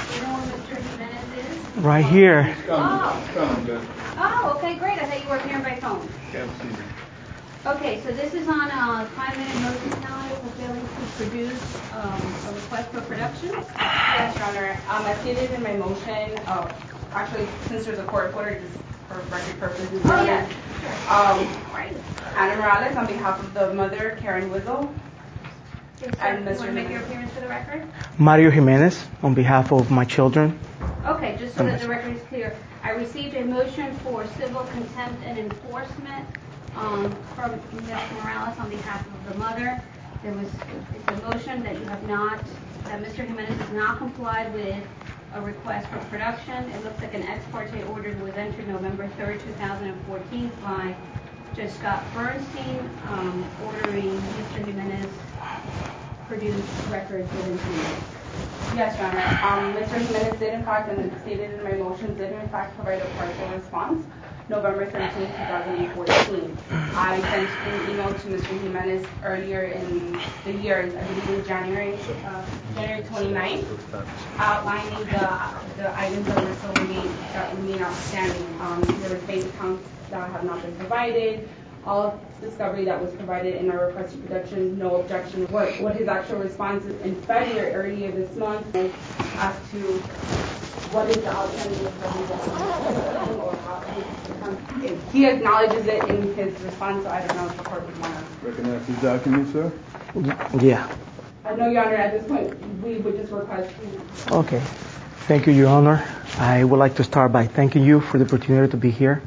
You know where Mr. Jimenez is? Right here. Oh, okay, great. I thought you were here by phone. Okay, so this is on a 5-minute notice calendar for failing to produce a request for production. Yes, Your Honor. As stated in my motion, actually, since there's a court reporter, just for record purposes. Oh, yeah. Ana Morales, on behalf of the mother, Karen Wizzle. Yes, and Mr. You want to make your appearance for the record? Mario Jimenez, on behalf of my children. Okay, just so that the record is clear. I received a motion for civil contempt and enforcement from Ms. Morales on behalf of the mother. It's a motion that that Mr. Jimenez has not complied with a request for production. It looks like an ex parte order was entered November 3rd, 2014 by Judge Scott Bernstein, ordering Mr. Jimenez produce records within 2 days. Yes, Your Honor. Mr. Jimenez did, in fact, and stated in my motion, did in fact provide a partial response November 13, 2014. I sent an email to Mr. Jimenez earlier in the year, I believe it was January 29th, outlining the items that remain outstanding. There was bank accounts that have not been provided, all discovery that was provided in our request for production, no objection. What his actual response is in February, earlier this month, as to what is the outstanding discovery or how he acknowledges it in his response, so I don't know if the court would want to recognize his document, sir? Yeah. No, Your Honor, at this point, we would just request. Okay. Thank you, Your Honor. I would like to start by thanking you for the opportunity to be here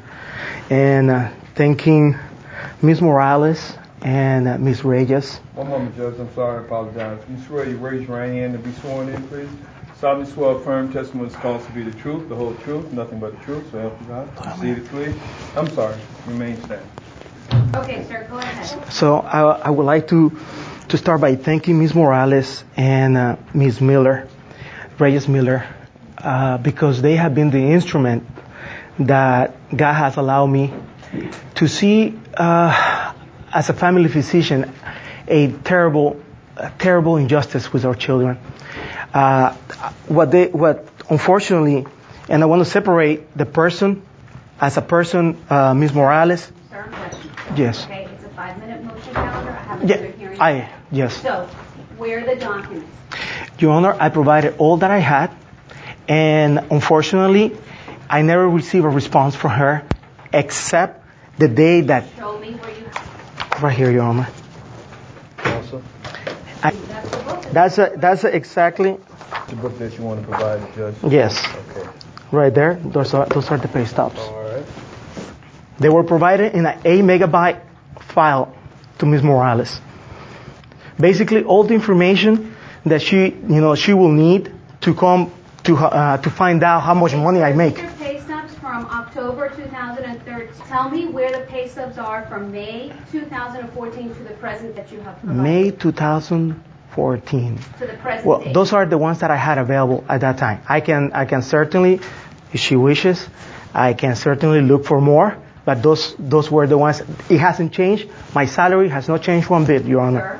and thanking Ms. Morales and Ms. Reyes. One moment, Judge. I'm sorry. I apologize. You swear you raise your right hand to be sworn in, please? Solemnly swear affirm testimony is called to be the truth, the whole truth, nothing but the truth. So help you God. Proceed, please. I'm sorry. Remain standing. Okay, sir. Go ahead. So I would like to start by thanking Ms. Morales and Ms. Miller, Reyes Miller, because they have been the instrument that God has allowed me to see, as a family physician, a terrible injustice with our children. What unfortunately, and I want to separate the person as a person, Ms. Morales. Sir, question. Yes. Okay, it's a 5-minute motion calendar. I have another hearing. Yes. So, where are the documents? Your Honor, I provided all that I had, and unfortunately, I never received a response from her, except the day that. Show me where you have. Right here, Your Honor. Also, That's exactly. the book that you want to provide, Judge? Yes. Okay. Right there. Those are the pay stubs. All right. They were provided in an 8 megabyte file to Ms. Morales. Basically, all the information that she will need to come to find out how much money I make. Your pay stubs from October 2013. Tell me where the pay stubs are from May 2014 to the present that you have provided. May 2014. To the present Well, date. those are the ones that I had available at that time. I can certainly, if she wishes, I can certainly look for more. But those were the ones. It hasn't changed. My salary has not changed one bit, Your Honor.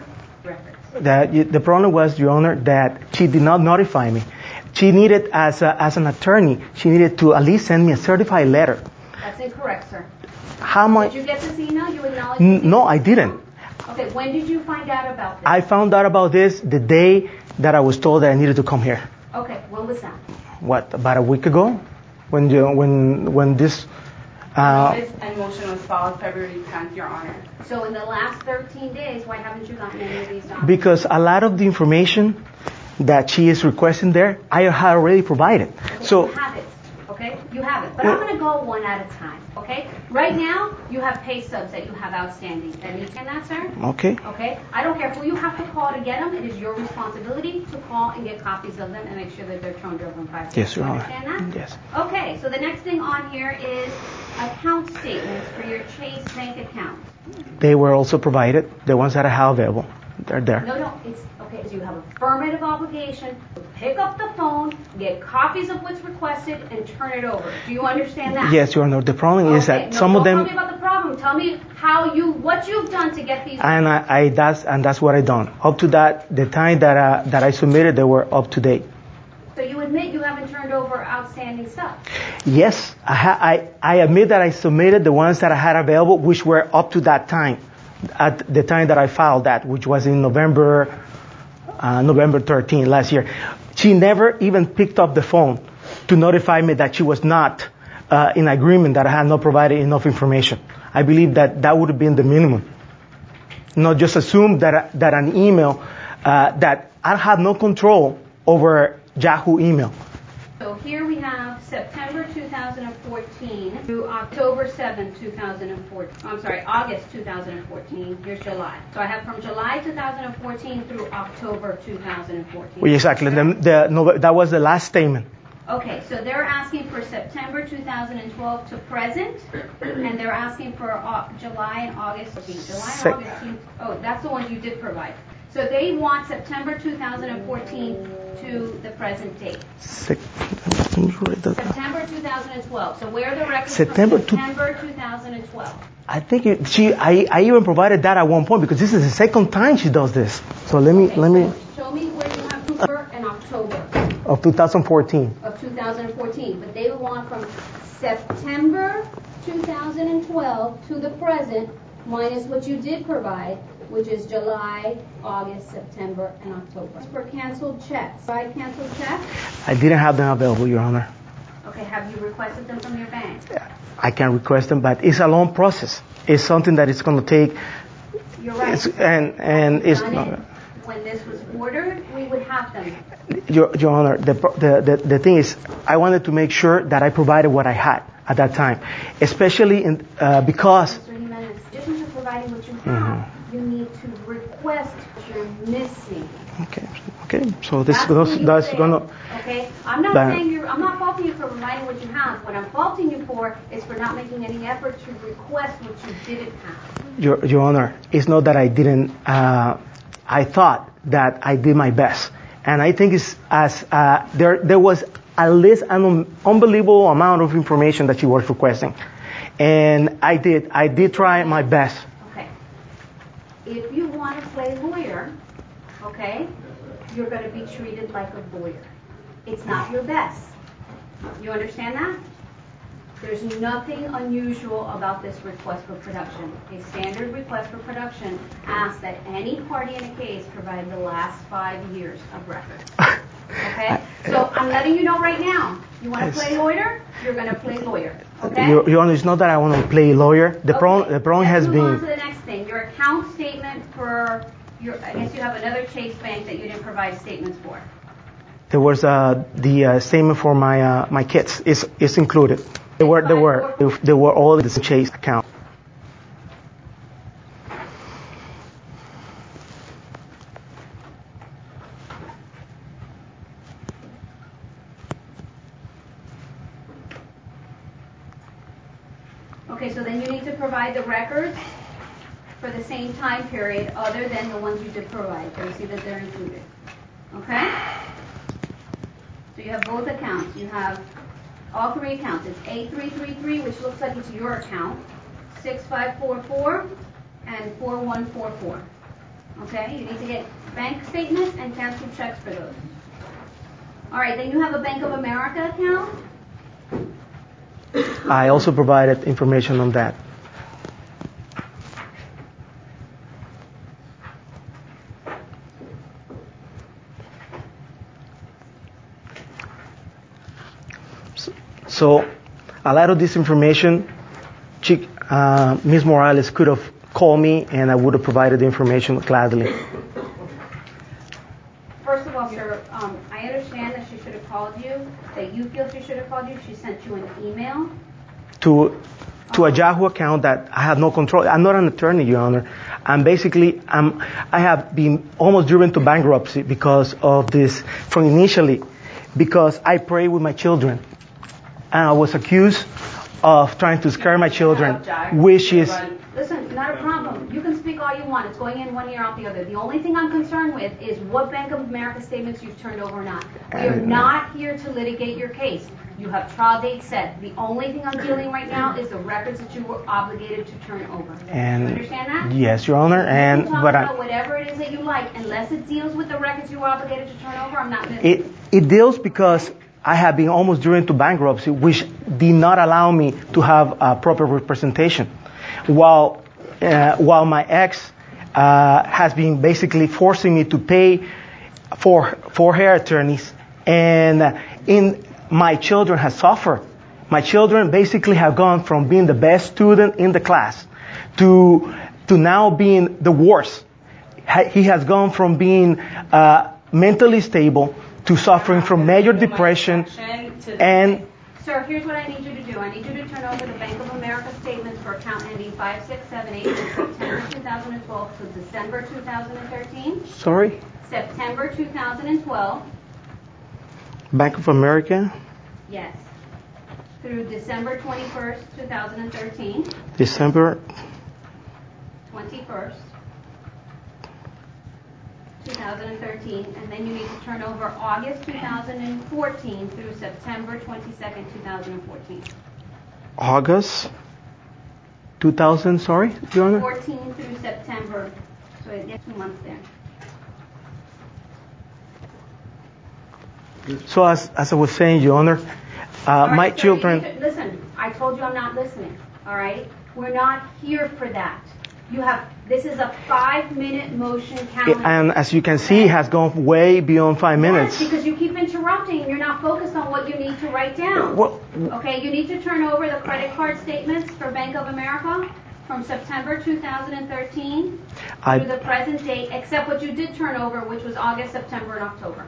The problem was, Your Honor, that she did not notify me. She needed, as an attorney, she needed to at least send me a certified letter. That's incorrect, sir. How much? Did you get this email? You acknowledged No, I didn't. Okay, when did you find out about this? I found out about this the day that I was told that I needed to come here. Okay, when was that? What, about a week ago? When this... This and motion was filed February 10th, Your Honor. So in the last 13 days, why haven't you gotten any of these documents? Because a lot of the information that she is requesting there, I had already provided. Okay, So you have it, okay? You have it. But I'm going to go one at a time, okay? Right now, you have pay stubs that you have outstanding. Can you understand that, sir? Okay. Okay? I don't care who you have to call to get them. It is your responsibility to call and get copies of them and make sure that they're turned over in 5 days. Yes, Your Honor. Understand that? Yes. Okay, so the next thing on here is account statements for your Chase Bank account. They were also provided, the ones that I have available. They're there. No, it's okay. So you have affirmative obligation to pick up the phone, get copies of what's requested, and turn it over. Do you understand that? Yes, Your Honor. The problem is that some of them. Don't tell me about the problem. Tell me what you've done to get these. And that's what I done. Up to that, the time that I submitted, they were up to date. So you admit you haven't turned over outstanding stuff? Yes, I admit that I submitted the ones that I had available, which were up to that time, at the time that I filed that, which was in November 13 last year. She never even picked up the phone to notify me that she was not in agreement, that I had not provided enough information. I believe that would have been the minimum. Not just assume that an email, that I have no control over Yahoo email. So here we have September 2014 through October 7, 2014. I'm sorry, August 2014. Here's July. So I have from July 2014 through October 2014. Well, exactly. That was the last statement. Okay, so they're asking for September 2012 to present, and they're asking for July and August. July and August. Oh, that's the ones you did provide. So they want September 2014 to the present date. September 2012. So where are the records September from September 2012? I think I even provided that at one point, because this is the second time she does this. So let me Show me where you have September and October of 2014. of 2014. But they want from September 2012 to the present minus what you did provide, which is July, August, September, and October. For canceled checks. Right, canceled checks? I didn't have them available, Your Honor. Okay, have you requested them from your bank? I can request them, but it's a long process. It's something that it's going to take. You're right. And it's not. When this was ordered, we would have them. Your Honor, the thing is, I wanted to make sure that I provided what I had at that time, especially because. Mr. Jimenez, in addition to providing what you have, you need to request what you're missing. Okay. So that's gonna. Okay. I'm not faulting you for providing what you have. What I'm faulting you for is for not making any effort to request what you didn't have. Your Honor, it's not that I didn't. I thought that I did my best, and I think it's there was at least an unbelievable amount of information that she was requesting, and I did try my best. Okay. If you want to play lawyer, okay, you're going to be treated like a lawyer. It's not your best. You understand that? There's nothing unusual about this request for production. A standard request for production asks that any party in a case provide the last 5 years of record. Okay? So I'm letting you know right now. You want to play lawyer? You're going to play lawyer. Okay? Your Honor, it's not that I want to play lawyer. The problem has been. Let's move on to the next thing. Your account statement for your. I guess you have another Chase Bank that you didn't provide statements for. There was the statement for my kids. It's included. They were all in the Chase account. Okay, so then you need to provide the records for the same time period other than the ones you did provide. So you see that they're included. Okay? So you have both accounts. You have all three accounts. It's A333, which looks like it's your account, 6544, and 4144. Okay? You need to get bank statements and canceled checks for those. All right, then you have a Bank of America account. I also provided information on that. So a lot of this information, Ms. Morales could have called me and I would have provided the information gladly. First of all, sir, I understand that she should have called you, that you feel she should have called you. She sent you an email. To a Yahoo account that I have no control. I'm not an attorney, Your Honor. I have been almost driven to bankruptcy because of this from initially, because I pray with my children. And I was accused of trying to scare my children, which is. Listen, Not a problem. You can speak all you want. It's going in one ear out the other. The only thing I'm concerned with is what Bank of America statements you've turned over or not. We are not here to litigate your case. You have trial date set. The only thing I'm dealing right now is the records that you were obligated to turn over. And you understand that? Yes, Your Honor. You can talk about whatever it is that you like, unless it deals with the records you were obligated to turn over. I'm not listening. It deals because I have been almost driven to bankruptcy, which did not allow me to have proper representation. While my ex has been basically forcing me to pay for her attorneys, and my children have suffered. My children basically have gone from being the best student in the class to now being the worst. He has gone from being mentally stable to suffering from major depression and... Sir, here's what I need you to do. I need you to turn over the Bank of America statements for account ending 5678 from September 2012 to December 2013. Sorry? September 2012. Bank of America? Yes. Through December 21st, 2013. December 21st, 2013. And then you need to turn over August 2014 through September 22nd, 2014. August 2000, sorry, Your Honor? 14 through September. So it gets 2 months there. So as I was saying, Your Honor, my sir, children... Listen, I told you I'm not listening, all right? We're not here for that. This is a 5-minute motion calendar. And as you can see, it has gone way beyond 5 minutes. Yes, because you keep interrupting and you're not focused on what you need to write down. Okay, you need to turn over the credit card statements for Bank of America from September 2013 through the present date, except what you did turn over, which was August, September, and October.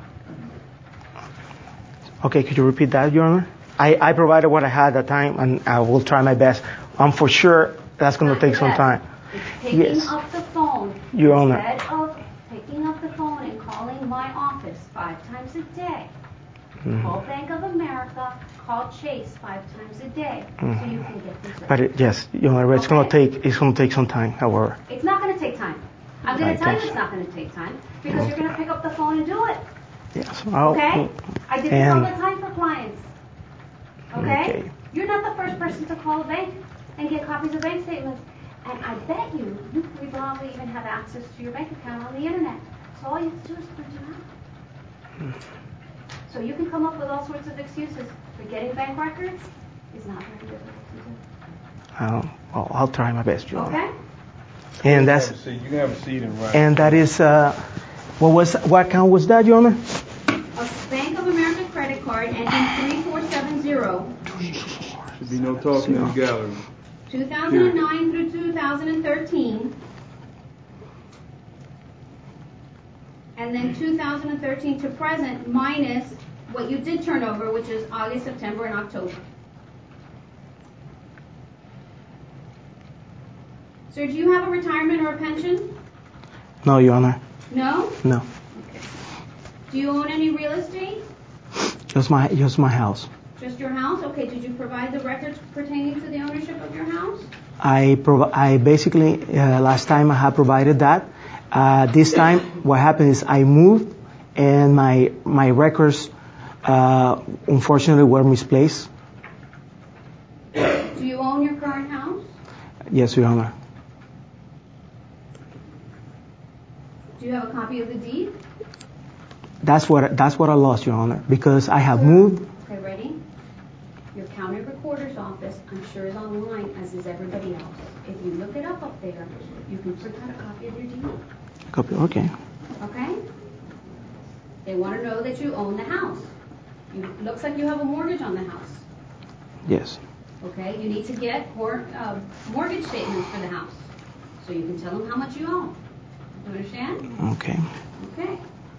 Okay, could you repeat that, Your Honor? I provided what I had at the time, and I will try my best. I'm for sure that's going to take some time. It's picking up the phone. Your Honor. Instead of picking up the phone and calling my office 5 times a day. Call Bank of America, call Chase 5 times a day, so you can get these. But yes, Your Honor, it's going to take some time, however. It's not going to take time. I'm going to tell you it's not going to take time because you're going to pick up the phone and do it. Yes. Okay? I did this all the time for clients. Okay? You're not the first person to call a bank and get copies of bank statements. And I bet you probably even have access to your bank account on the internet. So all you have to do is print them out. So you can come up with all sorts of excuses. But getting bank records is not very difficult to do. Well, I'll try my best, Your Honor. Okay? And that's... You can have a seat and write. And that is... what account was that, Your Honor? A Bank of America credit card ending 3470. Should be no talking in the gallery. 2009 through 2013. And then 2013 to present minus what you did turn over, which is August, September, and October. Sir, do you have a retirement or a pension? No, Your Honor. No? No. Okay. Do you own any real estate? Just my house. Just your house? Okay. Did you provide the records pertaining to the ownership of your house? I basically, last time I have provided that. This time, what happened is I moved and my records, unfortunately, were misplaced. Do you own your current house? Yes, Your Honor. Do you have a copy of the deed? That's what I lost, Your Honor, because I have moved. Okay, ready? Your county recorder's office, I'm sure, is online, as is everybody else. If you look it up there, you can print out a copy of your deed. Copy, okay. Okay? They want to know that you own the house. Looks like you have a mortgage on the house. Yes. Okay? You need to get mortgage statements for the house, so you can tell them how much you own. You understand? Okay. Okay.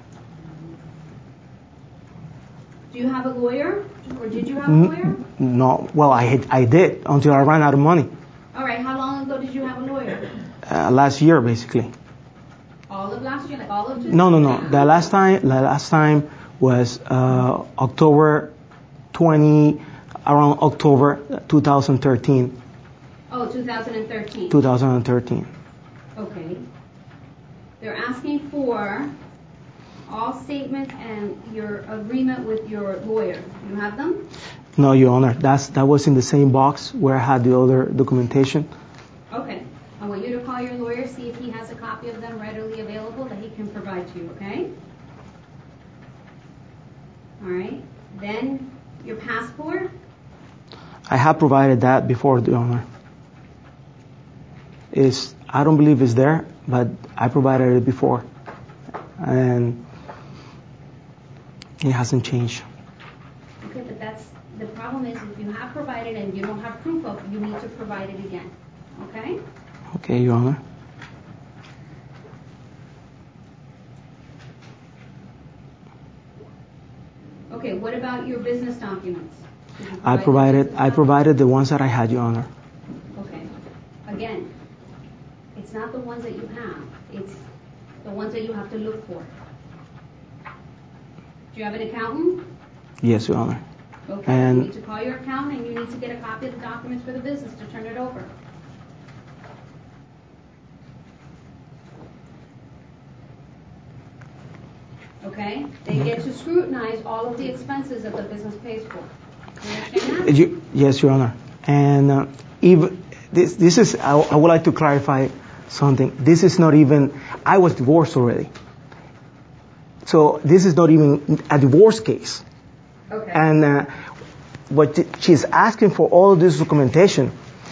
Do you have a lawyer, or did you have a lawyer? No. Well, I did until I ran out of money. All right. How long ago did you have a lawyer? Last year, basically. All of last year, like all of 2000? No. The last time was October 20, around October 2013. Oh, 2013. 2013. Okay. They're asking for all statements and your agreement with your lawyer. You have them? No, Your Honor. That was in the same box where I had the other documentation. Okay. I want you to call your lawyer, see if he has a copy of them readily available that he can provide to you, okay? All right. Then your passport. I have provided that before, Your Honor. I don't believe it's there, but I provided it before. And it hasn't changed. Okay, but the problem is if you have provided and you don't have proof of, you need to provide it again. Okay? Okay, Your Honor. Okay, what about your business documents? Did you I provide the business documents? provided the ones that I had, Your Honor. Okay. Again, it's not the ones that you have. It's the ones that you have to look for. Do you have an accountant? Yes, Your Honor. Okay. And you need to call your accountant and you need to get a copy of the documents for the business to turn it over. Okay? They get to scrutinize all of the expenses that the business pays for. Do you understand that? Yes, Your Honor. And even this is, I would like to clarify something. This is not even, I was divorced already. So this is not even a divorce case. Okay. And but she's asking for all of this documentation.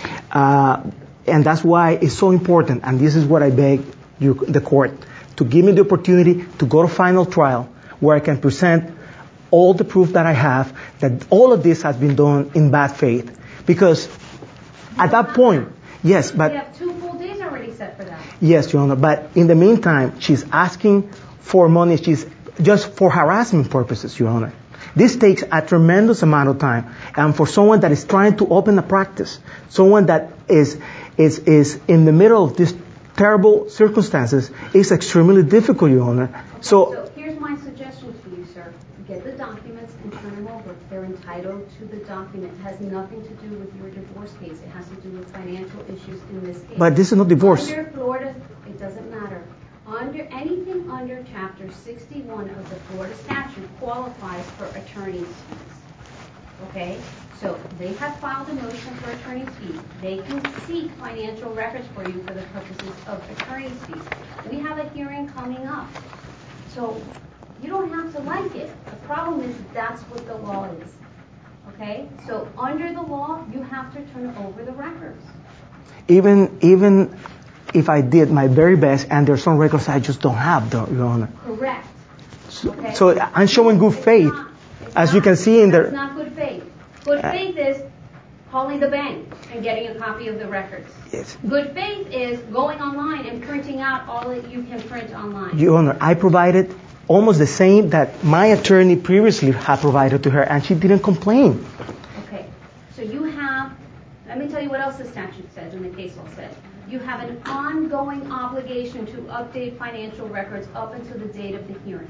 And that's why it's so important. And this is what I beg you, the court, to give me the opportunity to go to final trial where I can present all the proof that I have that all of this has been done in bad faith. Because at that point, yes, but... We have 2 full days already set for that. Yes, Your Honor, but in the meantime, she's asking for money. She's just for harassment purposes, Your Honor. This takes a tremendous amount of time. And for someone that is trying to open a practice, someone that is in the middle of these terrible circumstances, it's extremely difficult, Your Honor. Okay, so here's my suggestion to you, sir. Get the documents and turn them over. They're entitled to the document. It has nothing to do with your divorce case. It has to do with financial issues in this case. But this is not divorce. Under Florida, it doesn't matter. Anything under Chapter 61 of the Florida statute qualifies for attorney's fees. Okay? So they have filed a motion for attorney's fees. They can seek financial records for you for the purposes of attorney's fees. We have a hearing coming up. So you don't have to like it. The problem is that's what the law is. Okay? So under the law, you have to turn over the records. Even if I did my very best and there's some records I just don't have, Your Honor. Correct. Okay? So I'm showing good faith. As you can see in That's not good faith. Good faith is calling the bank and getting a copy of the records. Yes. Good faith is going online and printing out all that you can print online. Your Honor, I provided almost the same that my attorney previously had provided to her, and she didn't complain. Okay. So you have, let me tell you what else the statute says and the case law says. You have an ongoing obligation to update financial records up until the date of the hearing.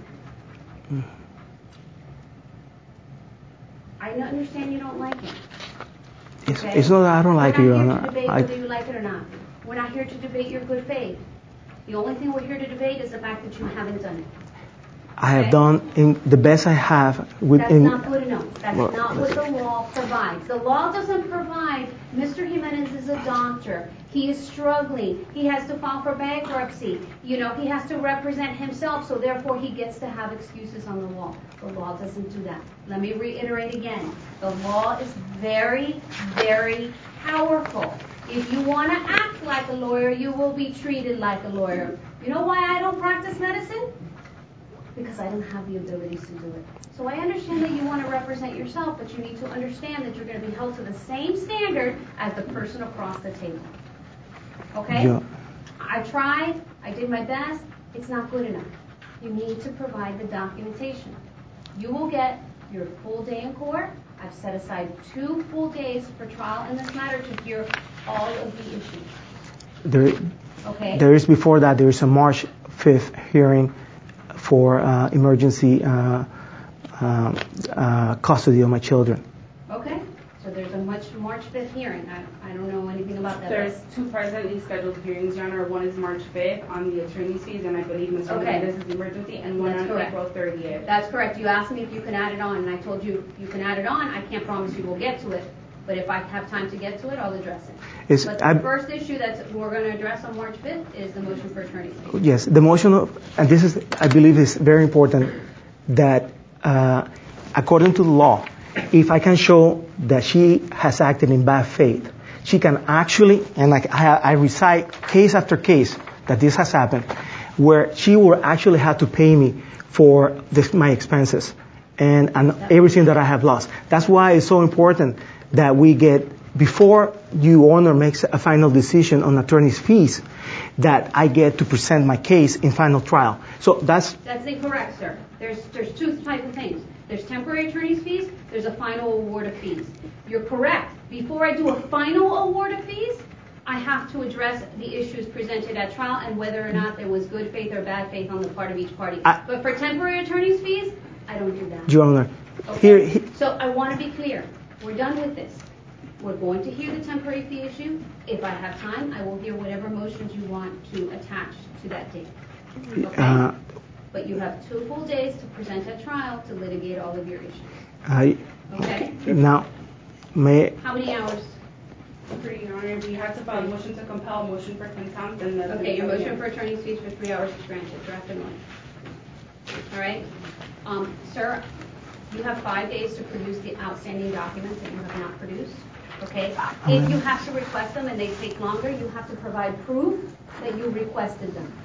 I understand you don't like it. Okay? It's not that I don't like it, Your We're Honor. not here to debate whether you like it or not. We're not here to debate your good faith. The only thing we're here to debate is the fact that you haven't done it. I have done in the best I have. That's not good enough. That's not what the law provides. The law doesn't provide, Mr. Jimenez is a doctor. He is struggling. He has to file for bankruptcy. He has to represent himself, so therefore he gets to have excuses on the law. The law doesn't do that. Let me reiterate again. The law is very, very powerful. If you want to act like a lawyer, you will be treated like a lawyer. You know why I don't practice medicine? Because I don't have the abilities to do it. So I understand that you want to represent yourself, but you need to understand that you're going to be held to the same standard as the person across the table. Okay? Yeah. I tried. I did my best. It's not good enough. You need to provide the documentation. You will get your full day in court. I've set aside 2 full days for trial in this matter to hear all of the issues. Okay? There is before that, there is a March 5th hearing for emergency custody of my children. Okay, so there's a March March 5th hearing. I don't know anything about that. There's two presently scheduled hearings, Your Honor. One is March 5th on the attorney's fees, and I believe Mr. Okay. Hernandez is the emergency, and one That's on correct. April 30th. That's correct. You asked me if you can add it on, and I told you you can add it on. I can't promise you we'll get to it, but if I have time to get to it, I'll address it. But the first issue that we're going to address on March 5th is the motion for attorney's fees. Yes, the motion, and this is, I believe, is very important, that according to the law, if I can show that she has acted in bad faith, she can actually, and like I recite case after case that this has happened, where she will actually have to pay me for my expenses and everything that I have lost. That's why it's so important that we get, before you owner makes a final decision on attorney's fees, that I get to present my case in final trial. So that's incorrect, sir. There's two types of things. There's temporary attorney's fees. There's a final award of fees. You're correct. Before I do a final award of fees, I have to address the issues presented at trial and whether or not there was good faith or bad faith on the part of each party. But for temporary attorney's fees, I don't do that. Your Honor. Okay? So I want to be clear. We're done with this. We're going to hear the temporary fee issue. If I have time, I will hear whatever motions you want to attach to that date. Okay? But you have 2 full days to present at trial to litigate all of your issues. Okay? Now, how many hours? Your Honor, we have to file a motion to compel, a motion for contempt, and then... Okay, your motion for attorney's fees for 3 hours is granted. Draft and one. All right? Sir, you have 5 days to produce the outstanding documents that you have not produced. Okay? If you have to request them and they take longer, you have to provide proof that you requested them.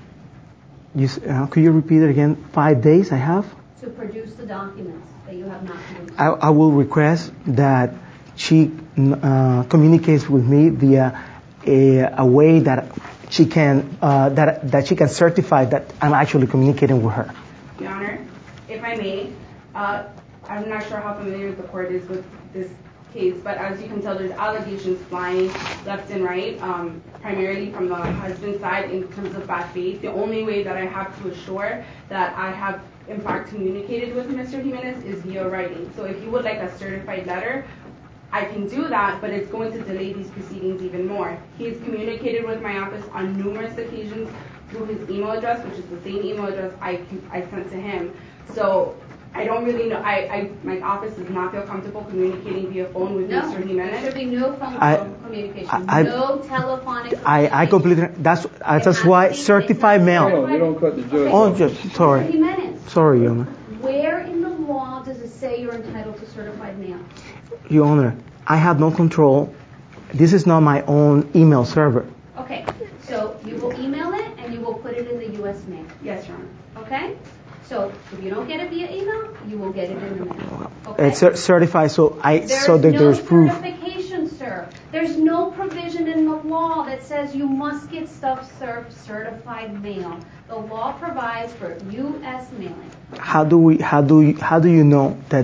Could you repeat it again? 5 days I have? To produce the documents that you have not produced. I will request that she communicates with me via a way that she can that she can certify that I'm actually communicating with her. Your Honor, if I may, I'm not sure how familiar the court is with this case, but as you can tell, there's allegations flying left and right, primarily from the husband's side in terms of bad faith. The only way that I have to assure that I have, in fact, communicated with Mr. Jimenez is via writing. So if you would like a certified letter, I can do that, but it's going to delay these proceedings even more. He's communicated with my office on numerous occasions through his email address, which is the same email address I sent to him. So I don't really know. My office does not feel comfortable communicating via phone with Mr. Jimenez. There should be no phone communication. No telephonic communication. I completely. That's why certified mail. No, you don't cut the judge. Oh, just sorry. Mr. Jimenez. Sorry, Your Honor. Where in the law does it say you're entitled to certified mail? Your Honor, I have no control. This is not my own email server. Okay, so you will email it and you will put it in the U.S. mail. Yes, Your Honor. Okay? So if you don't get it via email, you will get it in the mail. Okay? It's certified, so that there's proof. There's no certification, sir. There's no provision in the law that says you must get stuff served certified mail. The law provides for U.S. mailing. How do you know that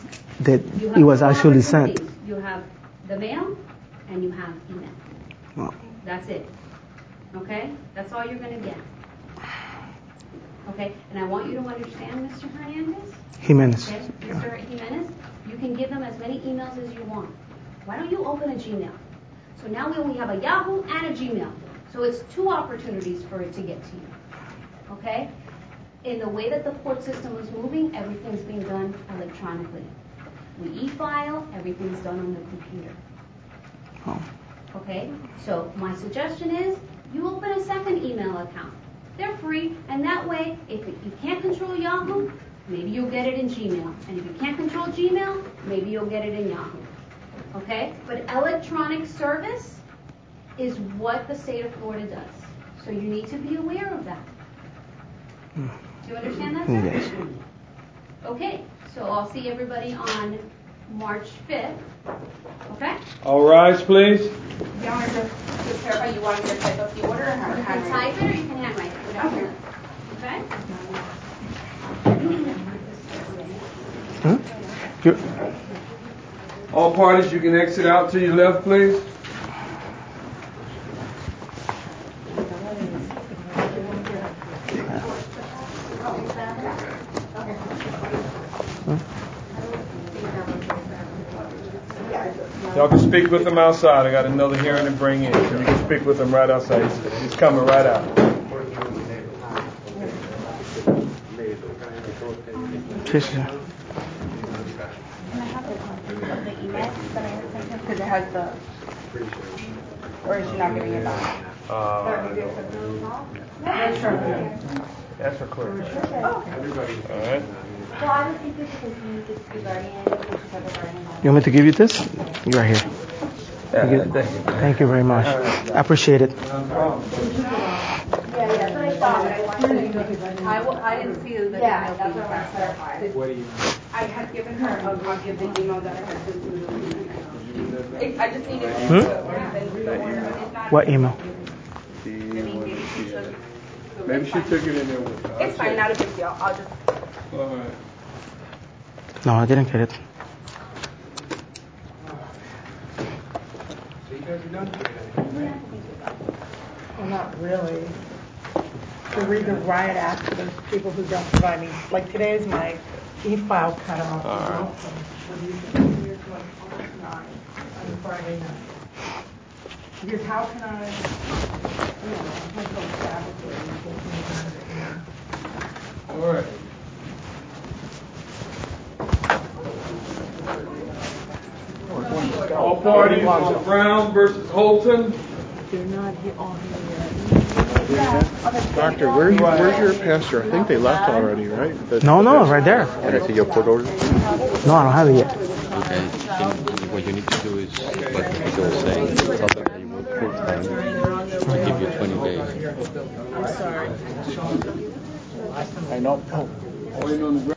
it was actually sent? You have the mail and you have email. Well, that's it. Okay? That's all you're going to get. Okay? And I want you to understand, Mr. Hernandez. Jimenez. Okay? Mr. Jimenez, you can give them as many emails as you want. Why don't you open a Gmail? So now we have a Yahoo and a Gmail. So it's 2 opportunities for it to get to you. Okay? In the way that the court system is moving, everything's being done electronically. We e-file, everything's done on the computer. Oh. Okay? So my suggestion is you open a second email account. They're free, and that way, if you can't control Yahoo, maybe you'll get it in Gmail. And if you can't control Gmail, maybe you'll get it in Yahoo. Okay? But electronic service is what the state of Florida does. So you need to be aware of that. Do you understand that, sir? Yes. Okay, so I'll see everybody on March 5th. Okay? All rise, please. Your Honor, just to clarify, you want me to type up the order or You can type it or you can handwrite it. Whatever. Okay? All parties, you can exit out to your left, please. Y'all can speak with him outside. I got another hearing to bring in. You can speak with him right outside. He's coming right out. Because it has the, or is she not giving it back? That's her clerk. All right. Well, I don't think this is the guardian. You want me to give you this? You are here. Thank you very much. I appreciate it. Yeah, that's what I thought, but I wanted to, I didn't see the. Yeah, that's what I want to clarify. I had given her a copy of the email that I had sent to the I just needed to resend the order. It's not. What email? Maybe she took it in there with her. It's fine, not a big deal. I'll just. All right. No, I didn't get it. Well, not really. The reason why I'd ask for those people who don't provide me, like today is my e-file cutoff. All right. Here's like on Friday night. Because how can I, my whole staff is All right. All parties on Brown versus Holton. They're not on here Doctor, where's your pastor? I think they left already, right? No, right there. Can I see your court order? No, I don't have it yet. Okay. What you need to do is what Bill was saying. Tell them that you work full time. To give you 20 days. I'm sorry. I know. Waiting on the